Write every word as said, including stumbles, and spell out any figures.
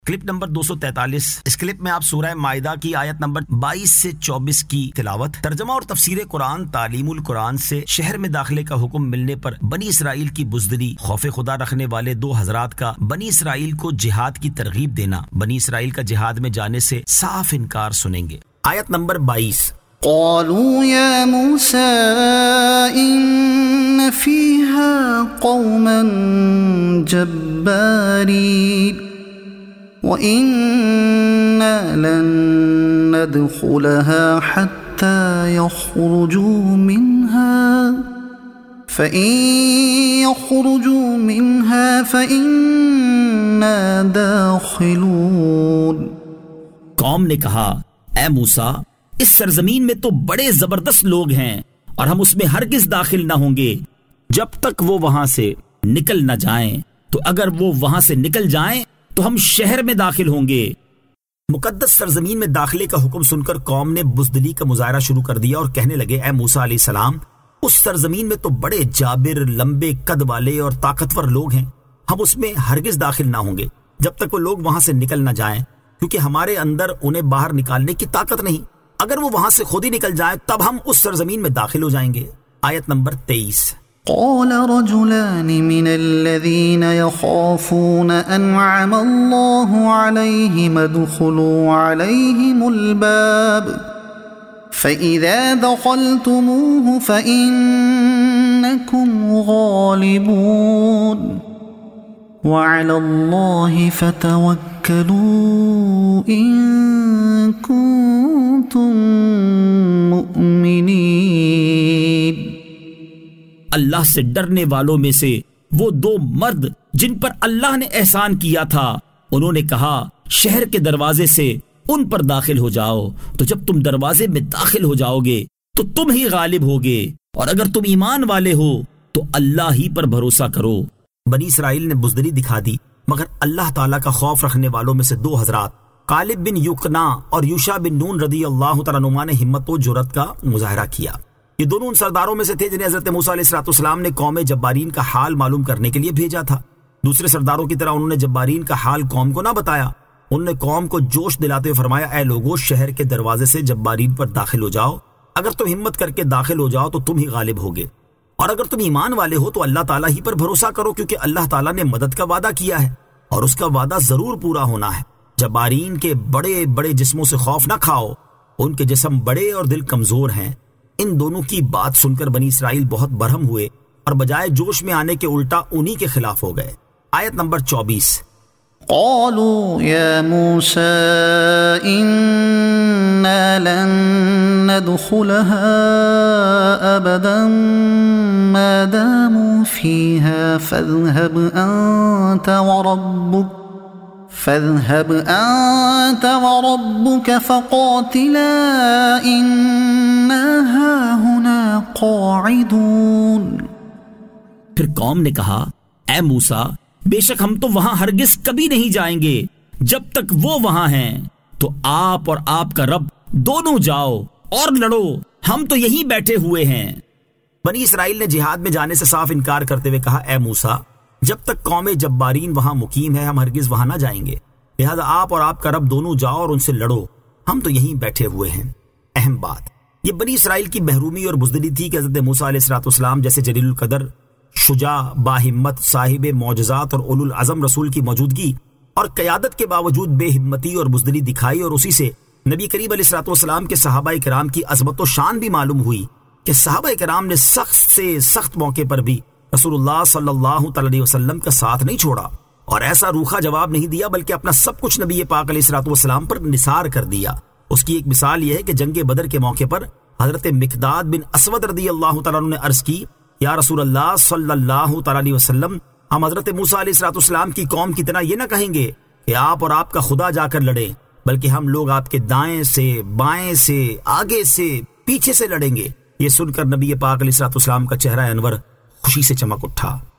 Clip نمبر دو سو تینتالیس. اس کلپ میں آپ سورہ مائدہ کی آیت نمبر بائیس سے چوبیس کی تلاوت، ترجمہ اور تفسیر قرآن، تعلیم القرآن سے شہر میں داخلے کا حکم ملنے پر بنی اسرائیل کی بزدلی، خوف خدا رکھنے والے دو حضرات کا بنی اسرائیل کو جہاد کی ترغیب دینا، بنی اسرائیل کا جہاد میں جانے سے صاف انکار سنیں گے. آیت نمبر بائیس. قالوا يا موسى إن فيها قوما جبارين وَإِنَّا لَن نَّدْخُلَهَا حَتَّى يَخْرُجُوا مِنْهَا فَإِن يَخْرُجُوا مِنْهَا فَإِنَّا دَاخِلُونَ. قوم نے کہا، اے موسیٰ، اس سرزمین میں تو بڑے زبردست لوگ ہیں اور ہم اس میں ہرگز داخل نہ ہوں گے جب تک وہ وہاں سے نکل نہ جائیں، تو اگر وہ وہاں سے نکل جائیں تو ہم شہر میں داخل ہوں گے. مقدس سرزمین میں داخلے کا حکم سن کر قوم نے بزدلی کا مظاہرہ شروع کر دیا اور کہنے لگے، اے موسیٰ علیہ السلام، اس سرزمین میں تو بڑے جابر، لمبے قد والے اور طاقتور لوگ ہیں، ہم اس میں ہرگز داخل نہ ہوں گے جب تک وہ لوگ وہاں سے نکل نہ جائیں، کیونکہ ہمارے اندر انہیں باہر نکالنے کی طاقت نہیں. اگر وہ وہاں سے خود ہی نکل جائیں تب ہم اس سرزمین میں داخل ہو جائیں گے. آیت نمبر تیئیس. قال رجلان من الذين يخافون أنعم الله عليهم ادخلوا عليهم الباب فإذا دخلتموه فإنكم غالبون وعلى الله فتوكلوا إن كنتم مؤمنين. اللہ سے ڈرنے والوں میں سے وہ دو مرد جن پر اللہ نے احسان کیا تھا، انہوں نے کہا، شہر کے دروازے سے ان پر داخل ہو جاؤ، تو جب تم دروازے میں داخل ہو جاؤ گے تو تم ہی غالب ہوگے، اور اگر تم ایمان والے ہو تو اللہ ہی پر بھروسہ کرو. بنی اسرائیل نے بزدلی دکھا دی، مگر اللہ تعالیٰ کا خوف رکھنے والوں میں سے دو حضرات غالب بن یقنا اور یوشع بن نون رضی اللہ تعالیٰ عنہما نے ہمت و جرأت کا مظاہرہ کیا. یہ دونوں ان سرداروں میں سے تھے جنہیں حضرت موسیٰ علیہ السلام نے قوم جبارین کا حال معلوم کرنے کے لیے بھیجا تھا. دوسرے سرداروں کی طرح انہوں نے جبارین کا حال قوم کو نہ بتایا. انہوں نے قوم کو جوش دلاتے ہوئے فرمایا، اے لوگو، شہر کے دروازے سے جبارین پر داخل ہو جاؤ، اگر تم ہمت کر کے داخل ہو جاؤ تو تم ہی غالب ہوگے، اور اگر تم ایمان والے ہو تو اللہ تعالیٰ ہی پر بھروسہ کرو، کیونکہ اللہ تعالیٰ نے مدد کا وعدہ کیا ہے اور اس کا وعدہ ضرور پورا ہونا ہے. جبارین کے بڑے بڑے جسموں سے خوف نہ کھاؤ، ان کے جسم بڑے اور دل کمزور ہیں. ان دونوں کی بات سن کر بنی اسرائیل بہت برہم ہوئے اور بجائے جوش میں آنے کے الٹا انہی کے خلاف ہو گئے. آیت نمبر چوبیس. قالوا يا موسى إنا لن ندخلها أبدا ما داموا فيها فاذهب أنت وربك فاذهب أنت وربك فقاتلا إنا هاهنا قاعدون. پھر قوم نے کہا، اے موسیٰ، بے شک ہم تو وہاں ہرگز کبھی نہیں جائیں گے جب تک وہ وہاں ہیں، تو آپ اور آپ کا رب دونوں جاؤ اور لڑو، ہم تو یہیں بیٹھے ہوئے ہیں. بنی اسرائیل نے جہاد میں جانے سے صاف انکار کرتے ہوئے کہا، اے موسیٰ، جب تک قوم جبارین وہاں مقیم ہے ہم ہرگز وہاں نہ جائیں گے، لہذا آپ اور آپ کا رب دونوں جاؤ اور ان سے لڑو، ہم تو یہیں بیٹھے ہوئے ہیں. اہم بات یہ بنی اسرائیل کی بہرومی اور بزدلی تھی کہ حضرت موسیٰ علیہ السلام جیسے جلیل القدر، شجاع، باہمت، صاحب معجزات اور اولو العزم رسول کی موجودگی اور قیادت کے باوجود بے ہمتی اور بزدلی دکھائی، اور اسی سے نبی کریم علیہ السلام کے صحابہ کرام کی عظمت و شان بھی معلوم ہوئی کہ صحابہ کرام نے سخت سے سخت موقع پر بھی رسول اللہ صلی اللہ تعالی علیہ وسلم کا ساتھ نہیں چھوڑا اور ایسا روکھا جواب نہیں دیا، بلکہ اپنا سب کچھ نبی پاک علیہ السلام پر نثار کر دیا. اس کی ایک مثال یہ ہے کہ جنگ بدر کے موقع پر حضرت مقداد بن اسود رضی اللہ تعالیٰ عنہ نے عرض کی، یا رسول اللہ صلی اللہ تعالی علیہ وسلم، ہم حضرت موسیٰ علیہ السلام کی قوم کی طرح یہ نہ کہیں گے کہ آپ اور آپ کا خدا جا کر لڑیں، بلکہ ہم لوگ آپ کے دائیں سے، بائیں سے، آگے سے، پیچھے سے لڑیں گے. یہ سن کر نبی پاک علیہ السلام کا چہرہ انور خوشی سے چمک اٹھا.